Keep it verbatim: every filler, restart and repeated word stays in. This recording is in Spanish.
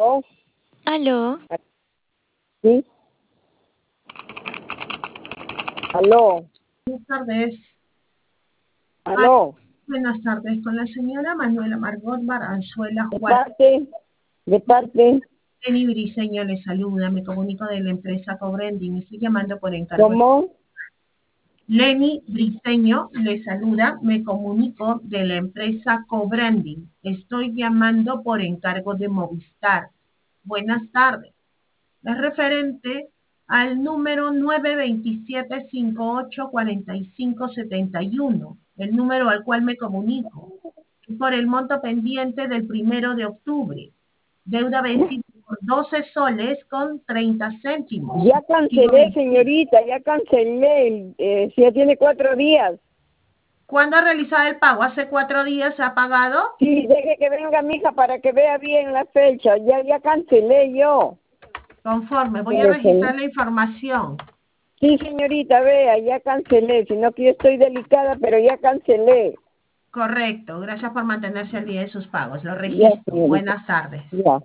¿Aló? Aló, ¿Sí? ¿Aló? Buenas tardes. Ah, ¿Aló? buenas tardes. Con la señora Manuela Margot Baranzuela ¿De Juárez. parte? ¿De parte? Lenny Briseño le saluda. Me comunico de la empresa Cobrending. Estoy llamando por encargo. ¿Cómo? Lenny Briseño le saluda. Me comunico de la empresa Cobrending. Estoy llamando por encargo de Movistar. Buenas tardes. Es referente al número nueve dos siete cinco ocho cuatro cinco siete uno, el número al cual me comunico, por el monto pendiente del primero de octubre, deuda vencida por doce soles con treinta céntimos. Ya cancelé, señorita, ya cancelé. Eh, si ya tiene cuatro días. ¿Cuándo ha realizado el pago? ¿Hace cuatro días se ha pagado? Sí, deje que venga mi hija para que vea bien la fecha. Ya, ya cancelé yo. Conforme, voy a registrar la información. Sí, señorita, vea, ya cancelé. Sino que yo estoy delicada, pero ya cancelé. Correcto, gracias por mantenerse al día de sus pagos. Lo Ya, registro. señorita. Buenas tardes. Ya.